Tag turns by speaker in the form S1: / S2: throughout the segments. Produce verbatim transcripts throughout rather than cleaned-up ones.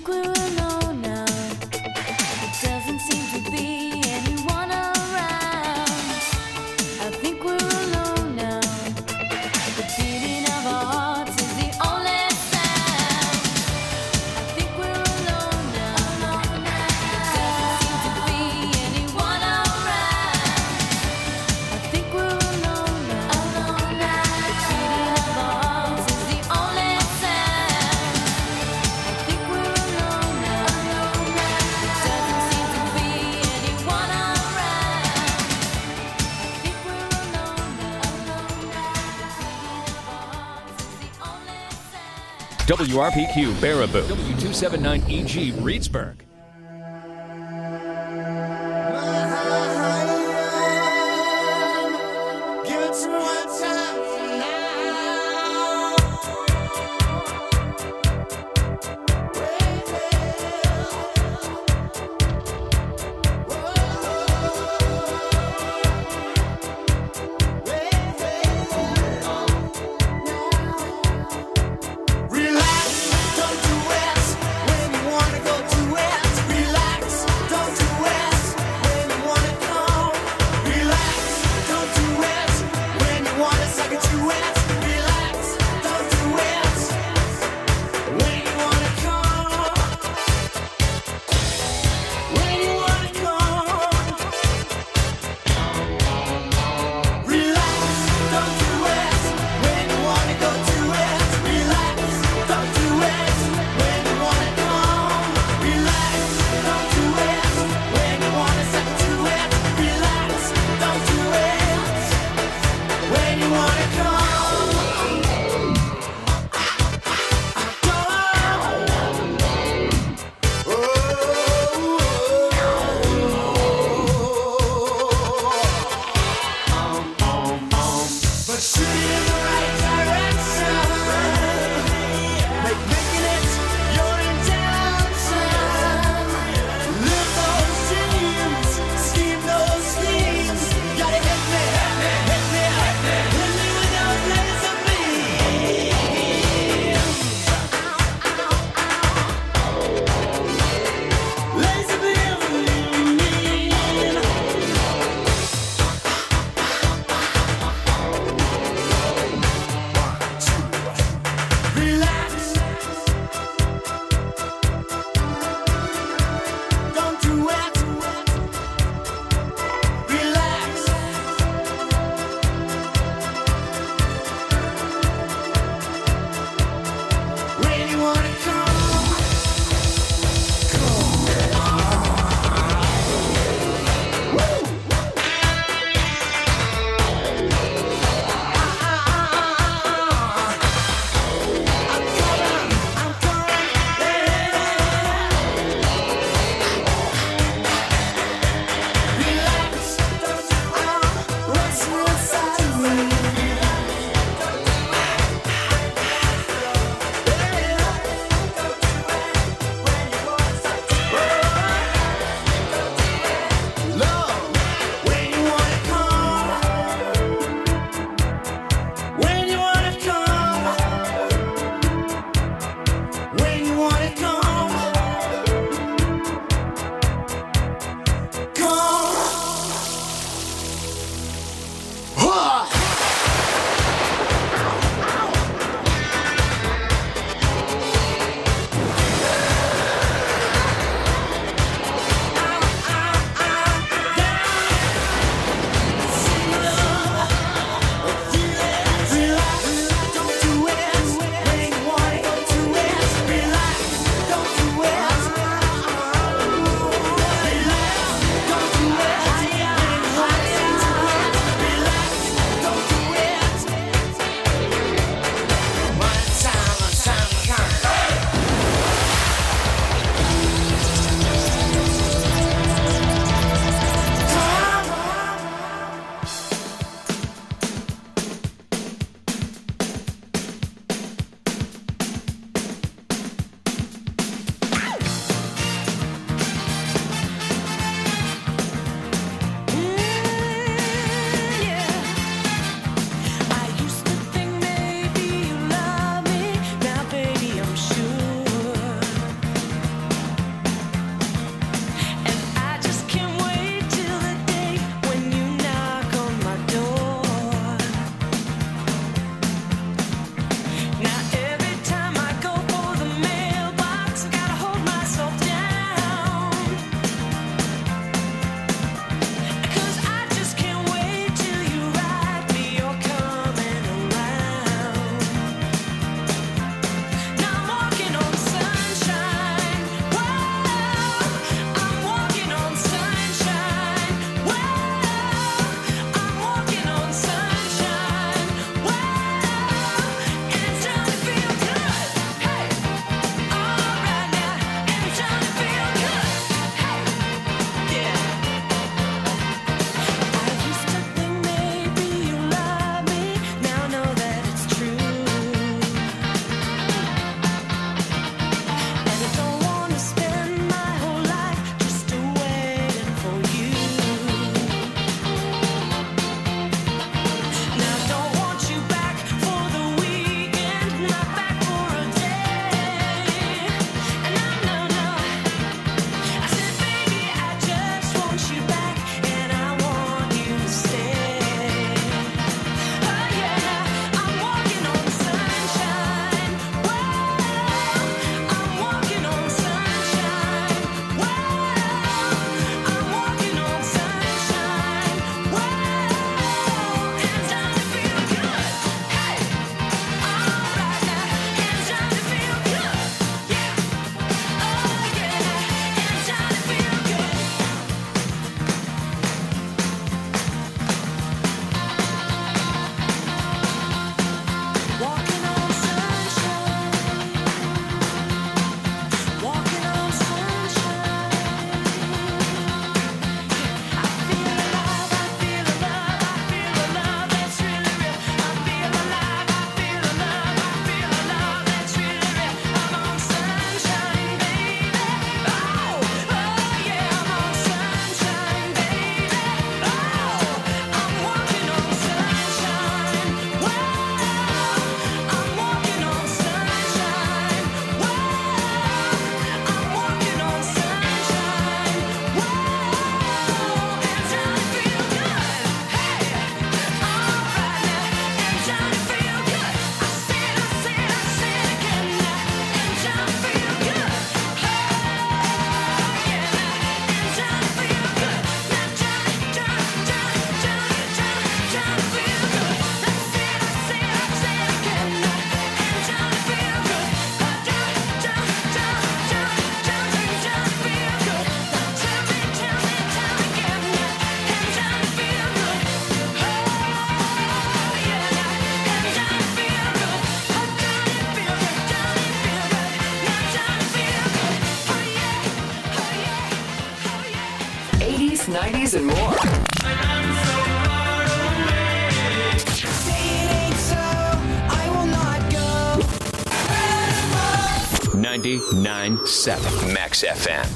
S1: think we're alone now. It doesn't seem to be anyone around. I think we're alone now. The beating of our hearts is the only sound. I think we're alone now. It doesn't seem to be anyone around. I think we're alone now. The beating of our hearts is the only sound. I think we're alone now. It doesn't seem to be anyone around. I think we're alone now. The beating of our hearts is the only sound.
S2: W R P Q Baraboo, W two seventy-nine E G Reedsburg.
S3: Give it to me one time Relax, don't do it when you wanna go to it.
S4: this and more.
S2: ninety-nine point seven Max F M.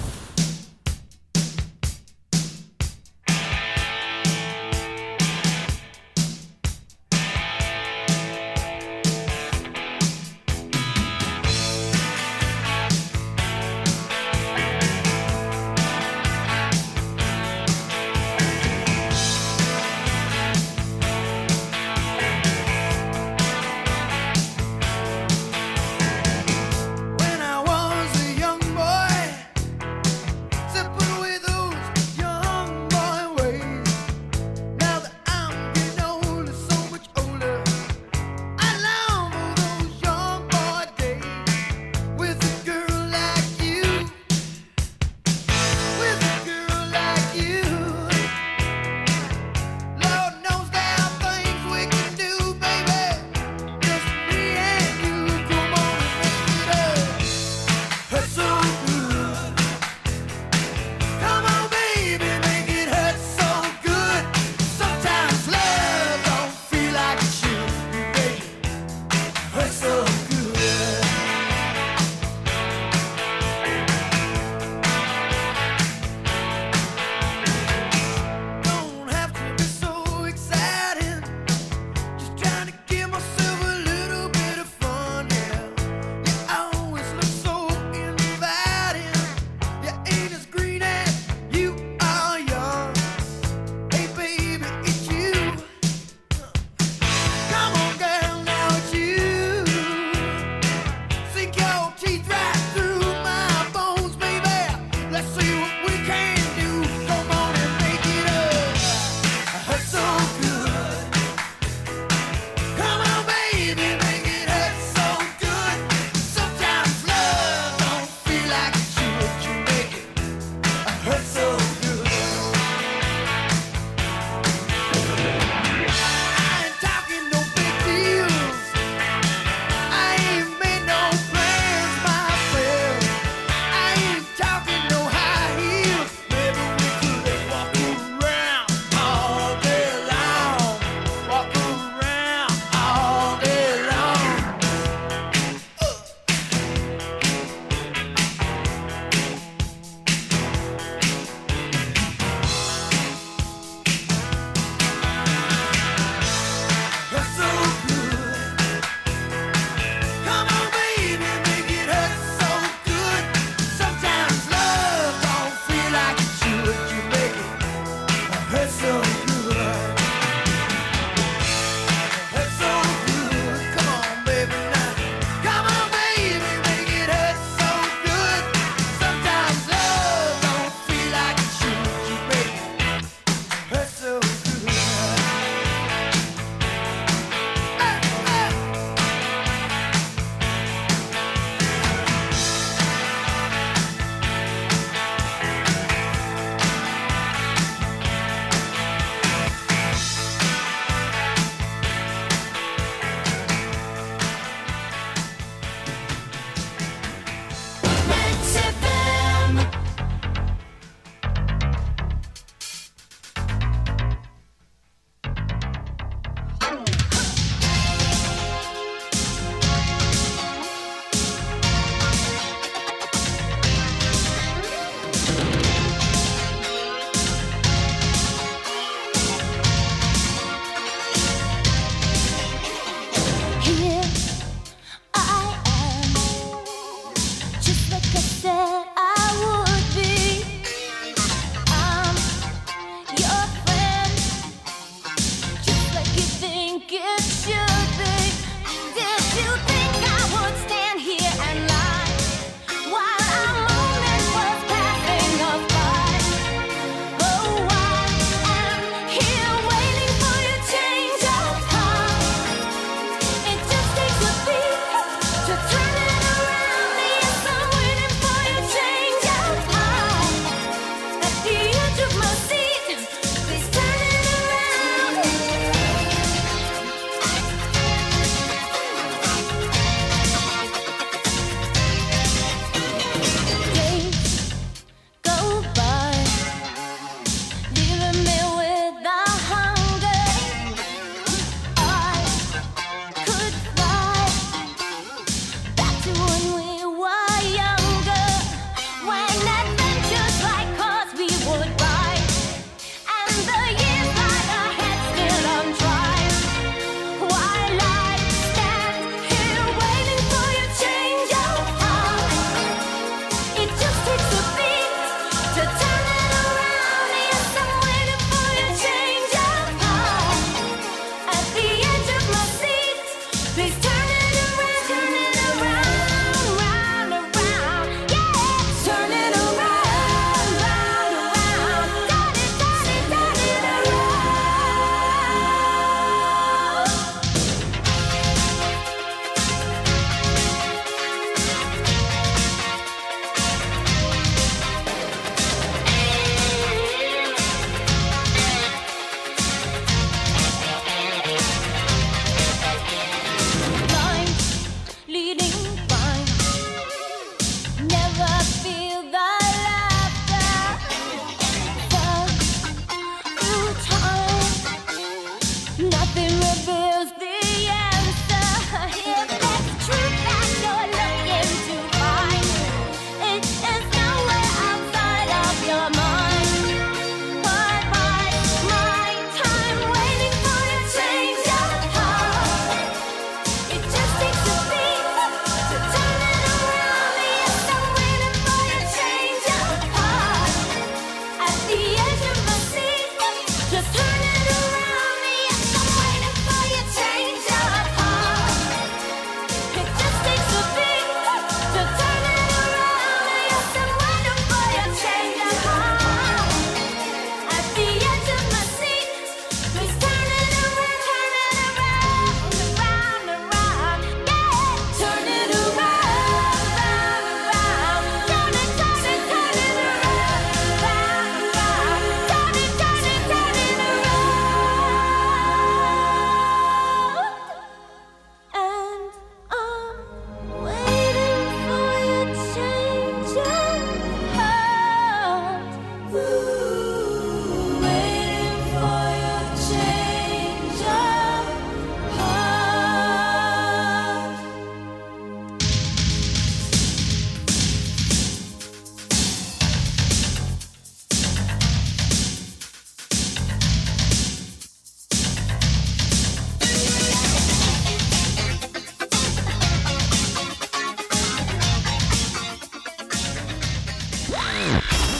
S3: When I was a young boy,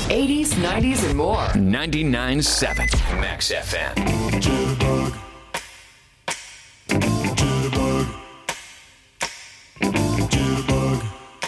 S4: eighties, nineties, and more.
S2: ninety-nine point seven Max F M.
S3: Jitterbug. Jitterbug. Jitterbug.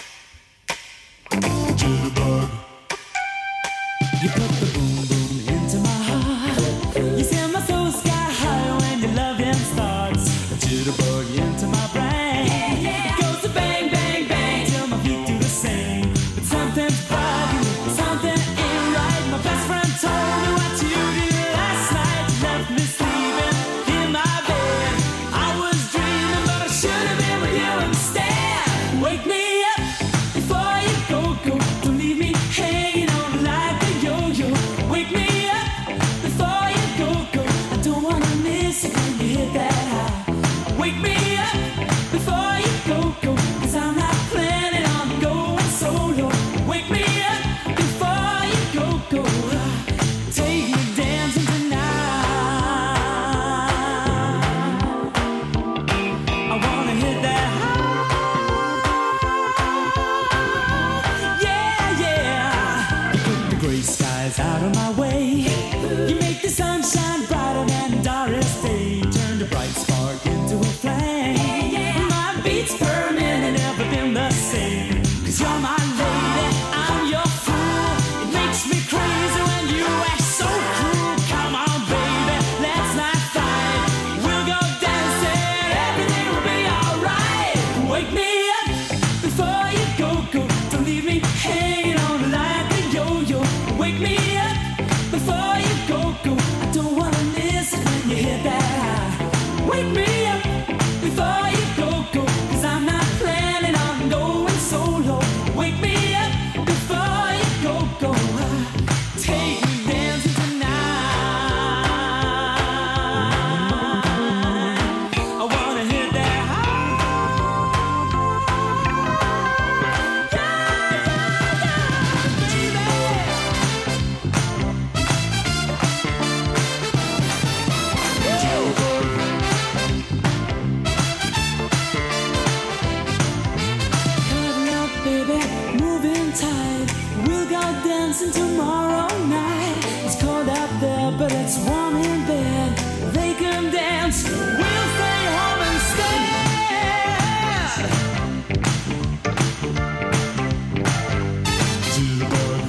S3: Jitterbug.
S5: You put the boom boom into my heart. You send my soul sky high when your loving starts. A jitterbug into my brain. It goes to bang, bang, bang till my feet do the same. But something's bugging, something ain't right. My best friend told me what you did last night. You left me sleeping in my bed. I was dreaming, but I should have been with you instead. Wake me up before you go, go. Don't leave me hanging on like a yo-yo. Wake me up before you go, go. I don't wanna miss it when you hit that high. Wake me up before you go, go. Cause I'm not planning on going solo. Wake me up before you go, go. Take me dancing tonight. I wanna hit that high. Yeah, yeah. You put the gray skies out of my way. You make the sunshine brighter than Doris Day. Turn the bright spark into a flame. My beats per minute never been the same. Cause you're my lady, I'm your fool. It makes me crazy when you act so cruel. Come on, baby, let's not fight. We'll go dancing, everything will be alright. Wake me up before you go, go. Don't leave me hanging on like a yo-yo. Wake me up before you go, go. I don't wanna miss it when you hit that high. Wake me up before you go, go. Cause I'm not planning on going solo. Wake me up before you go, go. Take me dancing tonight. I wanna hit that high. Yeah, yeah, yeah, baby. Cuddle up, baby, moving tight. We'll go dancing tomorrow night. It's cold out there, but it's warm in bed. They can dance, we'll stay home instead.
S3: Jitterbug.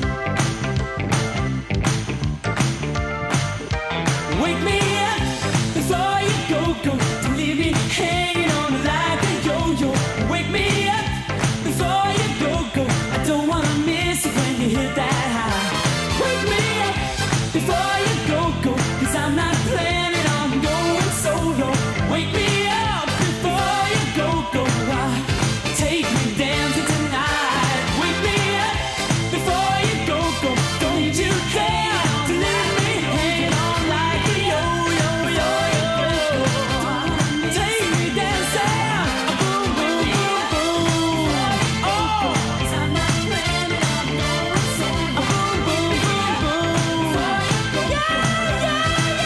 S5: Wake me up before you go, go. Don't leave me hanging on like a yo-yo. Wake me up before you go, go. I don't wanna miss it when you hit that high. Wake me up before you go, go. Cause I'm not planning on going solo. Wake me up before you go, go. Take me dancing tonight. Wake me up before you go, go. Don't you care to leave me hanging on like a yo-yo, yo-yo. Take me dancing, boom, boom, boom, boom. Oh, 'cause I'm not planning on going solo. Boom, boom, boom, boom. Yeah, yeah, yeah.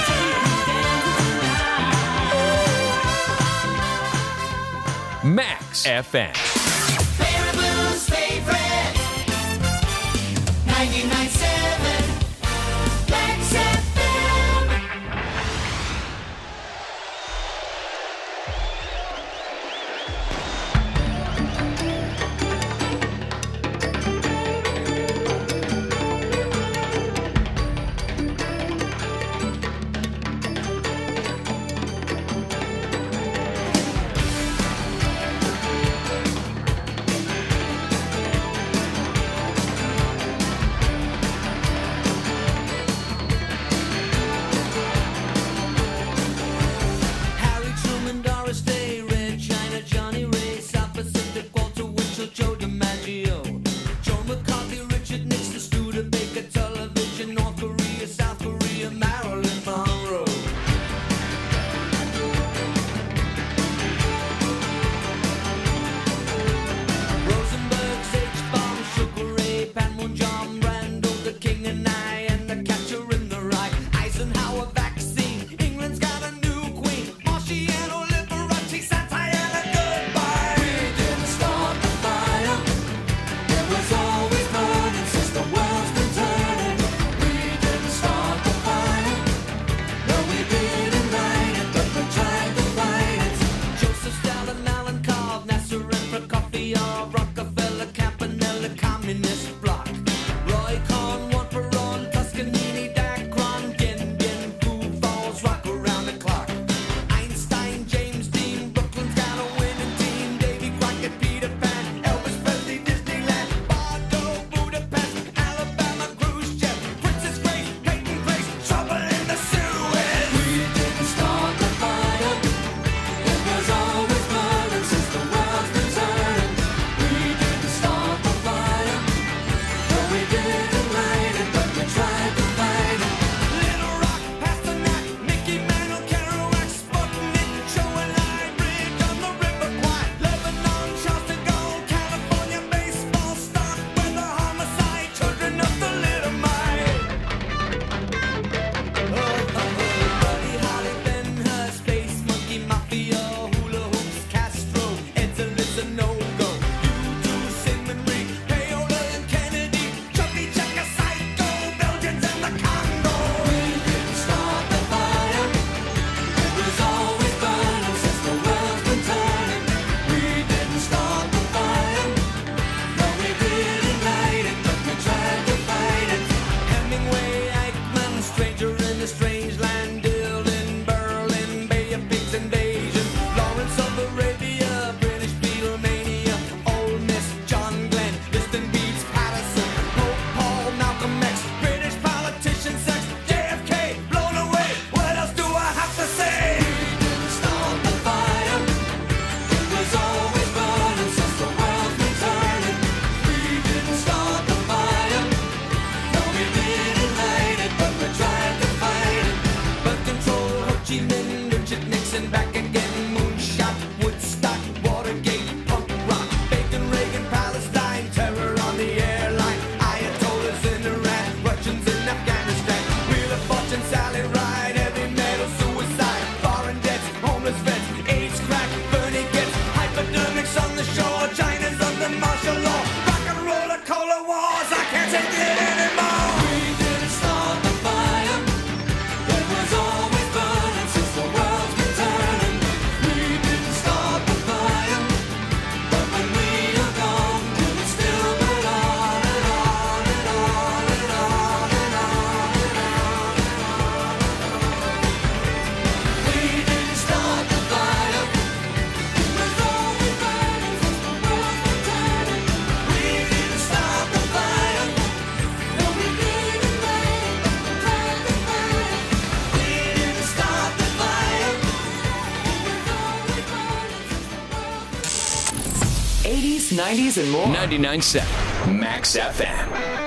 S5: Take me dancing tonight.
S2: Max F M.
S3: Baraboo's favorite. ninety-nine point seven Max F M.
S4: eighties, nineties, and more.
S2: ninety-nine point seven Max F M.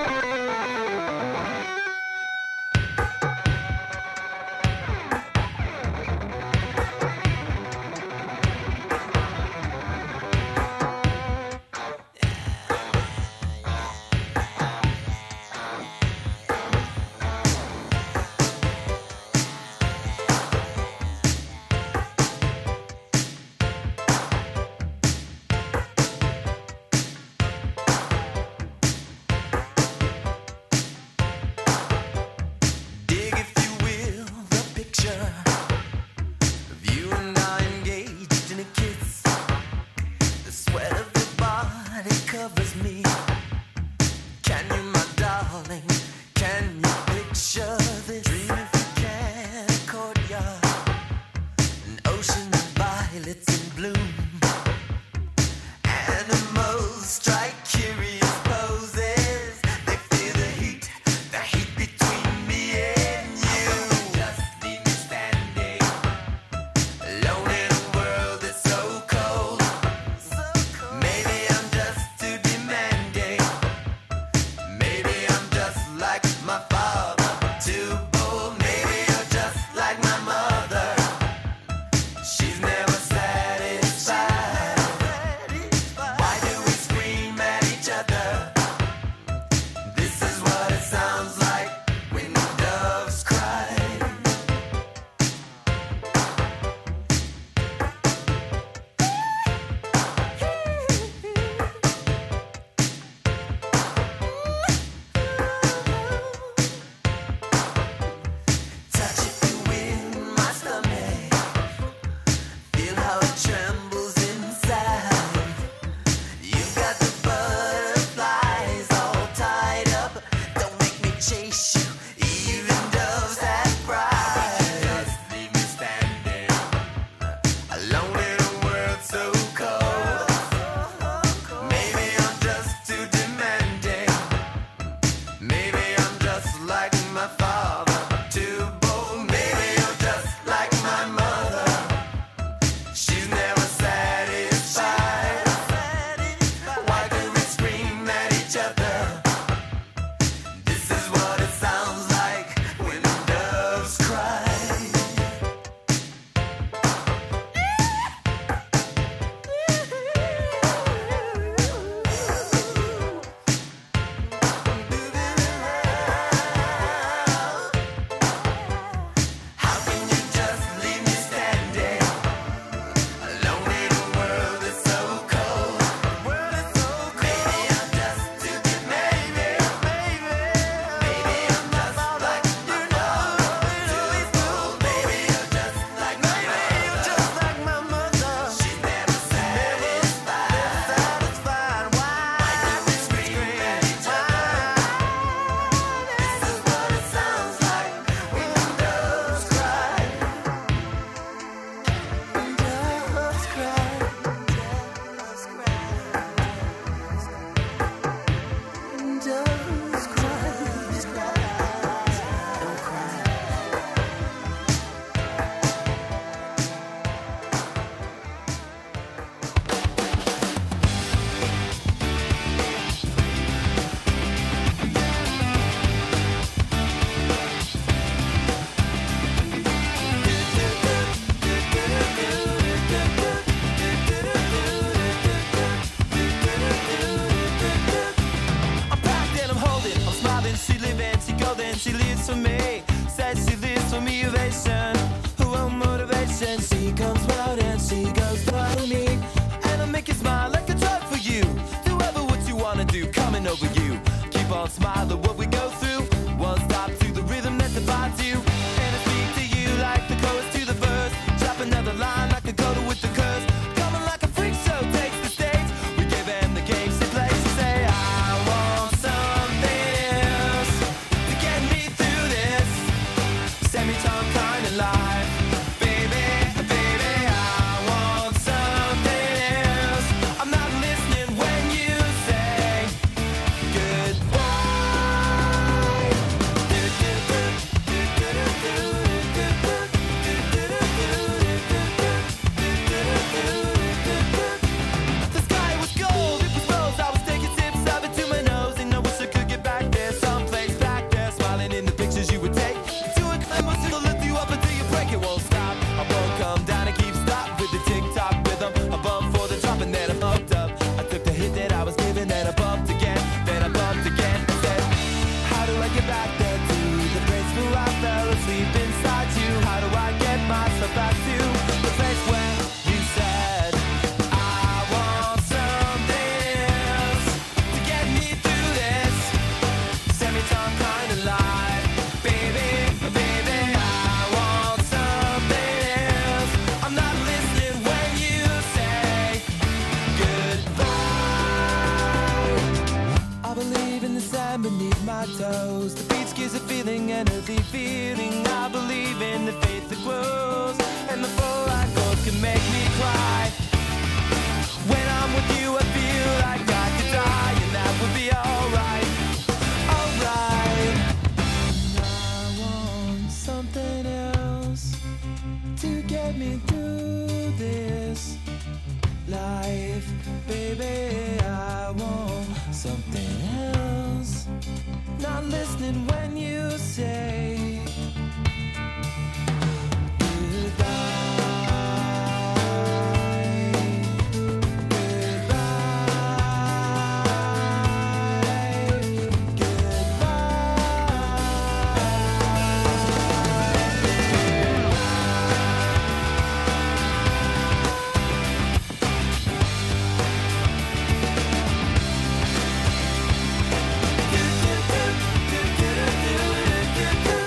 S6: This
S4: my toes. The beach gives a feeling, an earthly feeling. I believe in the faith that grows, and the full light gold can make me cry. When I'm with you, I feel like I could die, and that would be alright, alright. I want something else to get me through this life, baby. I want something else. Not listening when you say goodbye.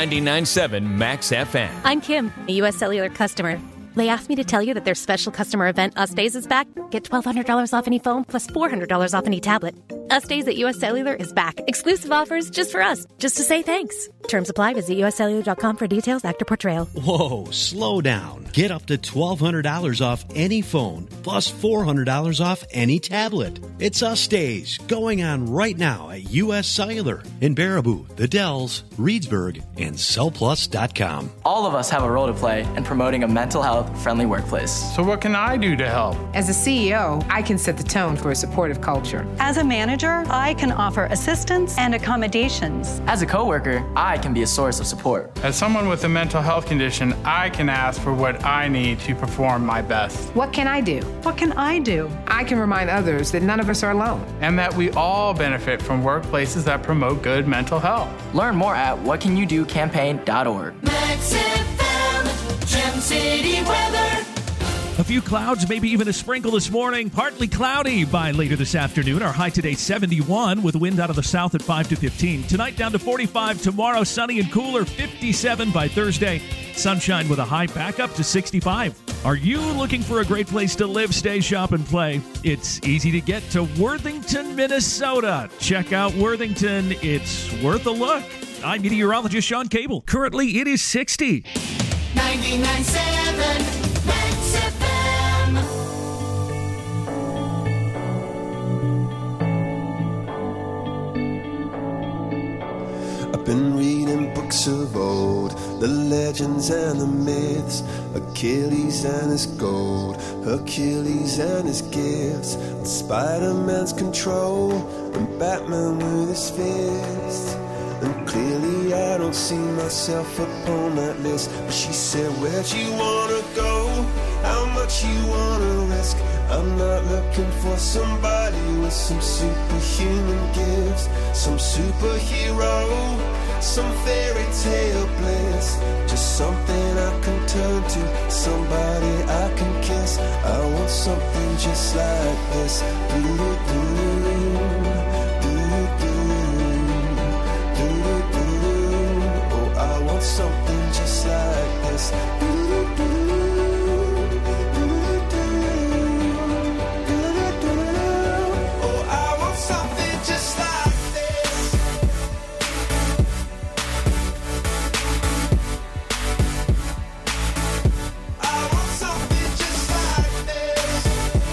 S2: ninety-nine point seven Max F M.
S6: I'm Kim, a U S Cellular customer. They asked me to tell you that their special customer event, Us Days, is back. Get twelve hundred dollars off any phone plus four hundred dollars off any tablet. Us Days at U S Cellular is back. Exclusive offers just for us, just to say thanks. Terms apply. Visit U S cellular dot com for details. Actor portrayal.
S7: Whoa, slow down. Get up to twelve hundred dollars off any phone plus four hundred dollars off any tablet. It's Us Days going on right now at U S Cellular in Baraboo, The Dells, Reedsburg, and cell plus dot com.
S8: All of us have a role to play in promoting a mental health friendly workplace.
S9: So what can I do to help?
S10: As a C E O, I can set the tone for a supportive culture.
S11: As a manager, I can offer assistance and accommodations.
S8: As a coworker, I can be a source of support.
S9: As someone with a mental health condition, I can ask for what I need to perform my best.
S10: What can I do?
S11: What can I do?
S10: I can remind others that none of us are alone.
S9: And that we all benefit from workplaces that promote good mental health.
S8: Learn more at what can you do campaign dot org.
S3: Max F M, Gem City weather.
S12: A few clouds, maybe even a sprinkle this morning. Partly cloudy by later this afternoon. Our high today seventy-one with wind out of the south at five to fifteen. Tonight down to forty-five. Tomorrow sunny and cooler, fifty-seven by Thursday. Sunshine with a high back up to sixty-five. Are you looking for a great place to live, stay, shop, and play? It's easy to get to Worthington, Minnesota. Check out Worthington. It's worth a look. I'm meteorologist Sean Cable. Currently, it is sixty.
S3: ninety-nine point seven Max F M.
S4: I've been reading books of old, the legends and the myths, Achilles and his gold, Hercules and his gifts, and Spider-Man's control, and Batman with his fist. And clearly I don't see myself upon that list. But she said, where'd you wanna go? How much you wanna risk? I'm not looking for somebody with some superhuman gifts, some superhero, some fairy tale bliss. Just something I can turn to, somebody I can kiss. I want something just like this. Do-do-do, do-do-do. Oh, I want something just like this. Oh, I want something just like this. I want something just like this.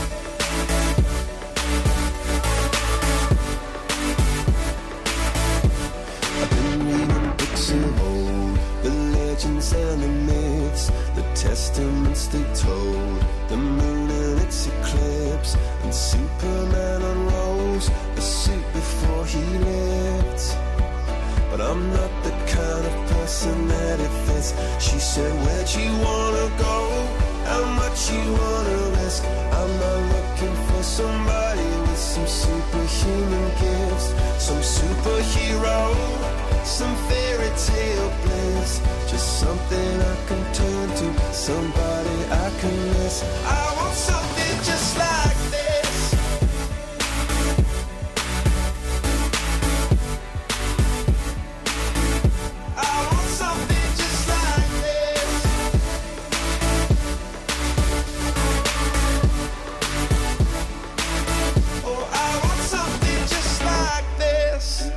S4: I've been reading books of old, the legends and the myths, the testaments they told, the moon and its eclipse, and Superman unrolls a suit before he lived. But I'm not the kind of person that it fits. She said, where'd you wanna go? How much you wanna risk? I'm not looking for somebody with some superhuman gifts, some superhero, some fairy tale bliss. Just something I can turn to, somebody I can miss. I want something just like this. I want something just like this. Oh, I want something just like this.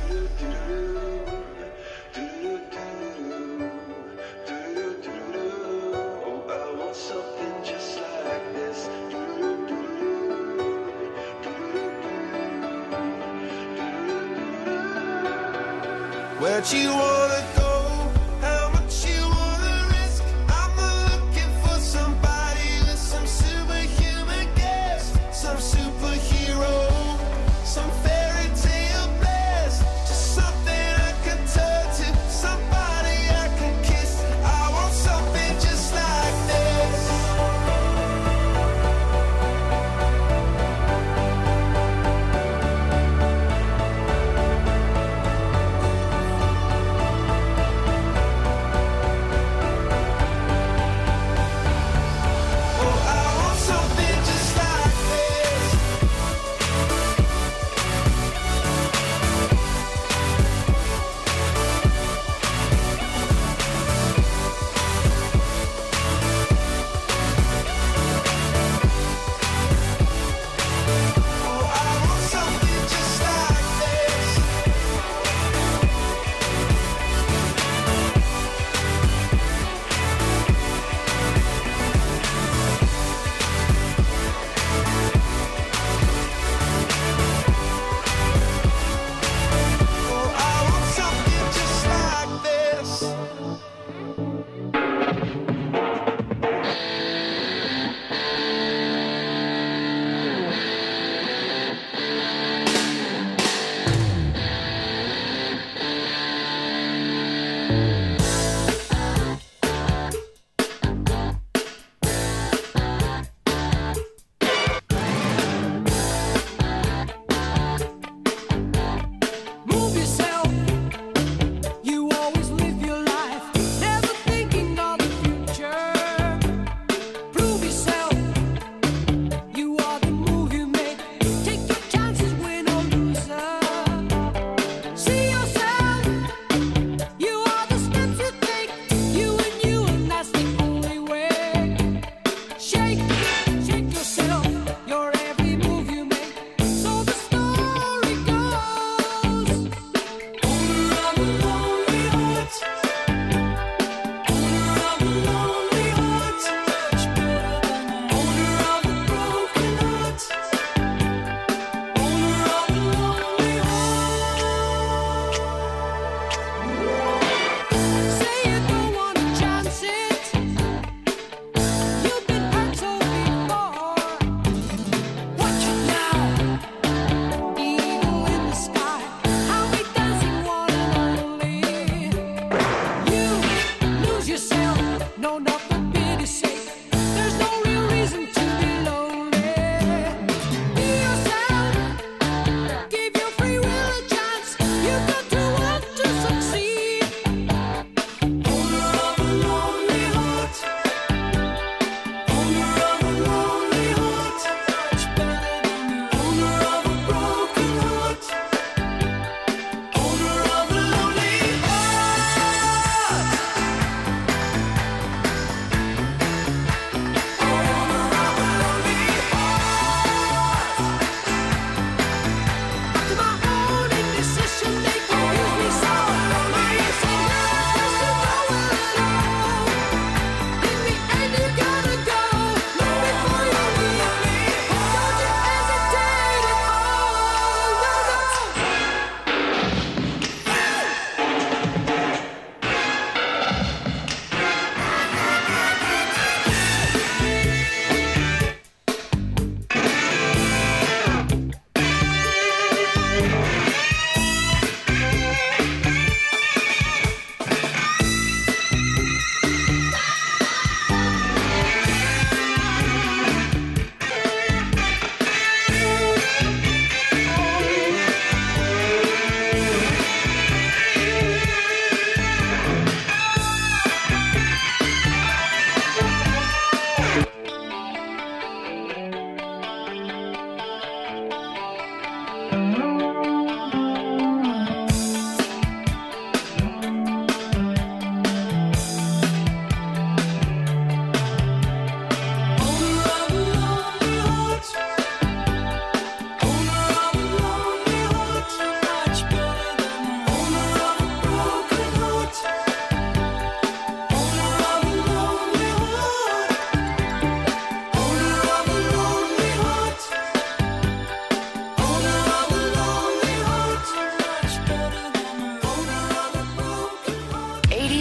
S4: Oh, I want something just like this. Where'd you wanna go? How much you wanna risk? I'm not looking for somebody with some superhuman gifts, some superhero, some fairy tale bliss. Just something I can turn to, somebody I can kiss. I want something just like this.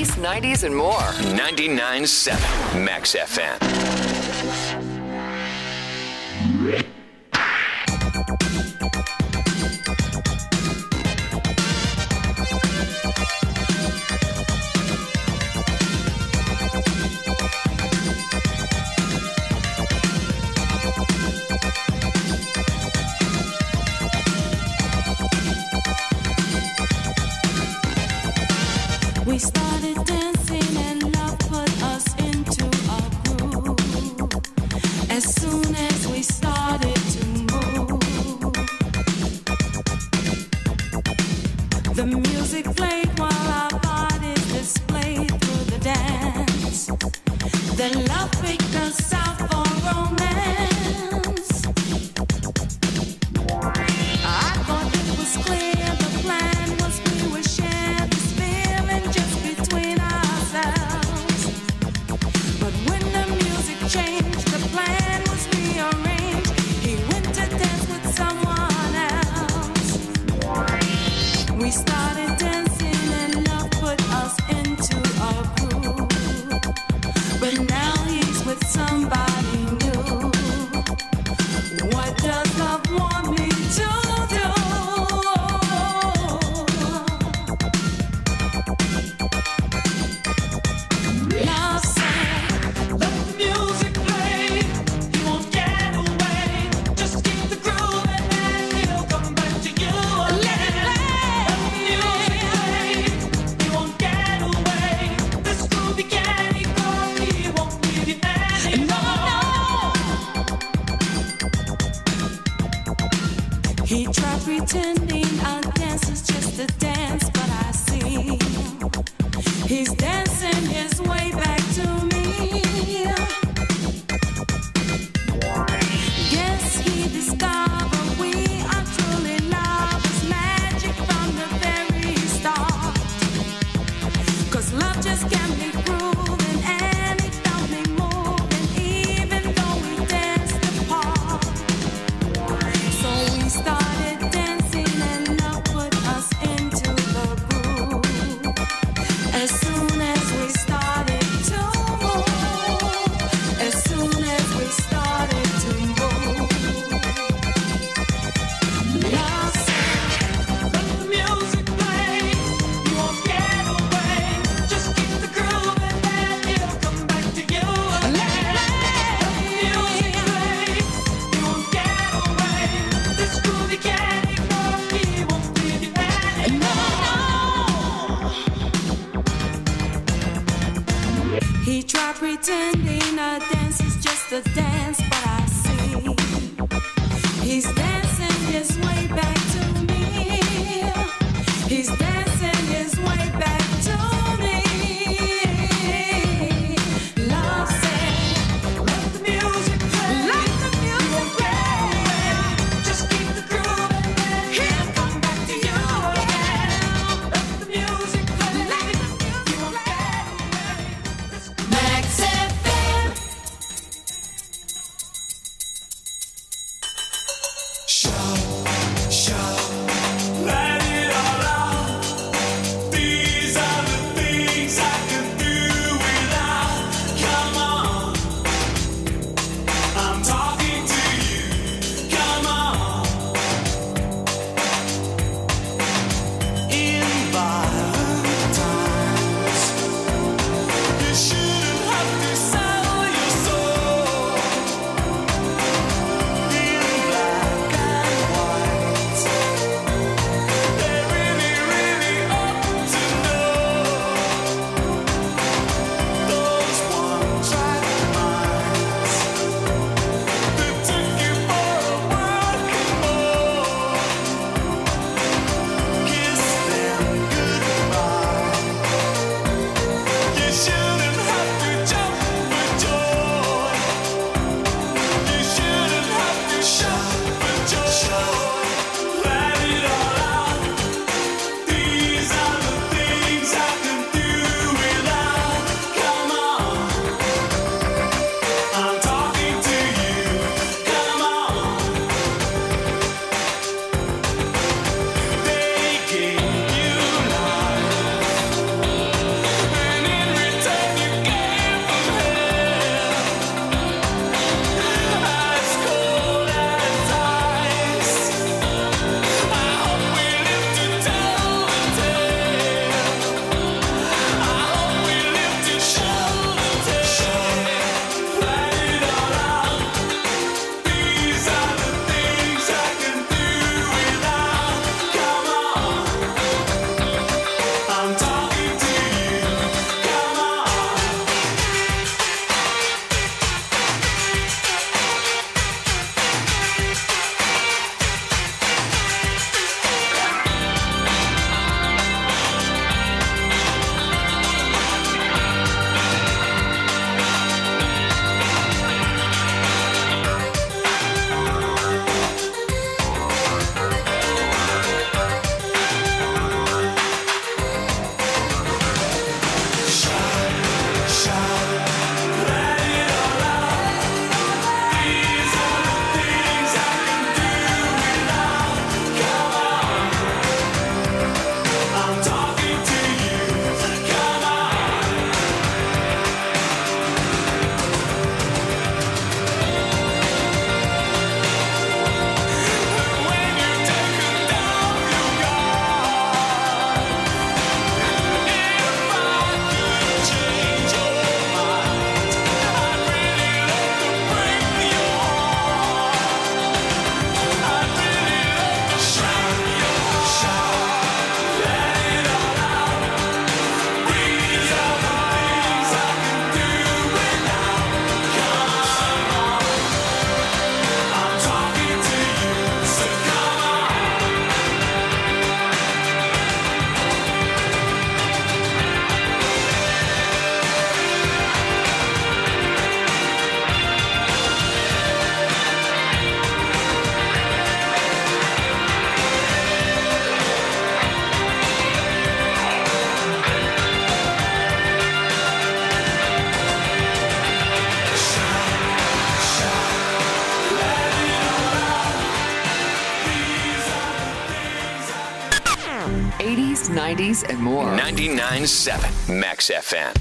S13: eighties, nineties, and more.
S2: ninety-nine point seven Max F M.
S1: We started dancing and love put us into a groove. As soon as we started to move, the music played while our bodies displayed through the dance. Then love picked us out for romance. I thought it was clear the plan was we would share this feeling just between ourselves. But when the music changed, the plan was rearranged. He went to dance with someone else. We started dancing and love put us into a groove. But now he's with somebody new. What does love want me to do? Love said, let the music play. He won't get away. Just keep the groove and then he'll come back to you again. Let the music play. He won't get away. This groove he can't ignore. He won't leave you anymore. He tried pretending our dance is just a dance, but I see he's dancing his way back to me. Guess he discovered we are truly lovers, magic from the very start. 'Cause love just can't be proven, and it felt me moving, even though we danced apart. So we started dancing and love put us into the groove. As soon as we started to move, as soon as we started to move, love said, let the music play. You won't get away. Just keep the groove and then he'll come back to you again. Let the music play. You won't get away. This groove he can't ignore. He won't leave you anymore. He tried pretending a dance is just a dance, but I see he's dancing his way back to me. He's dancing his way back to me. Love said, let the music play. Let the music play. Just keep the groove and then he'll come back to you again. Let the music play. Let the music play. Max F M.
S13: nineties, and more.
S2: ninety-nine point seven Max F M.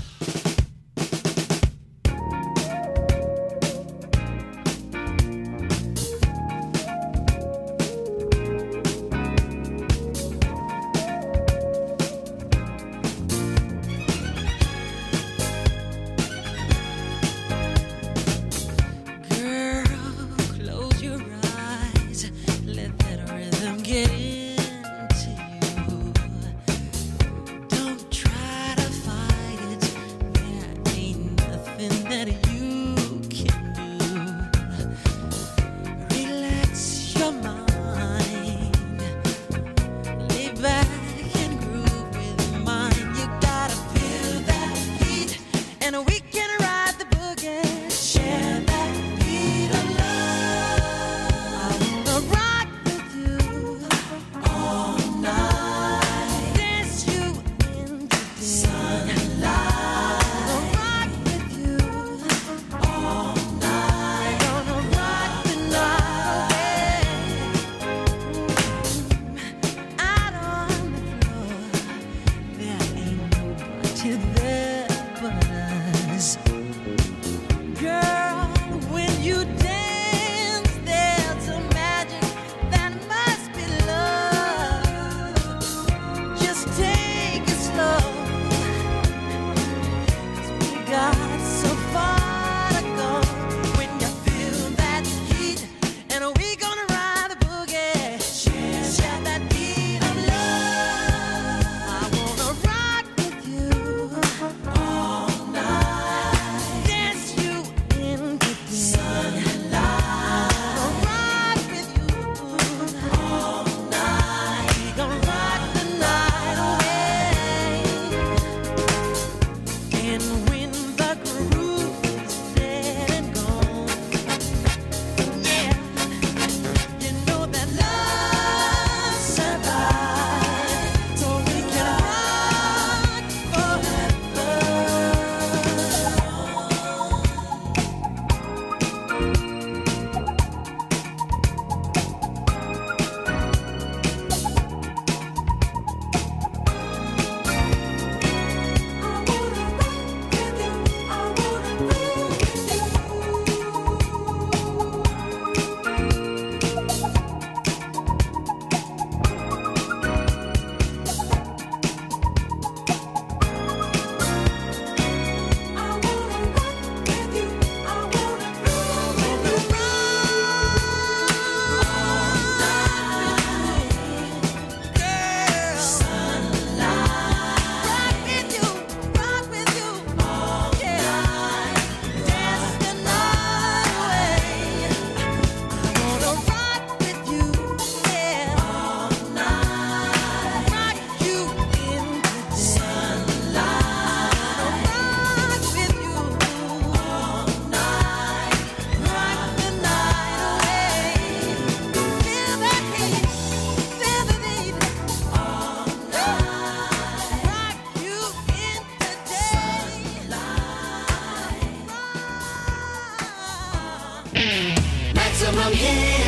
S3: Maximum hits.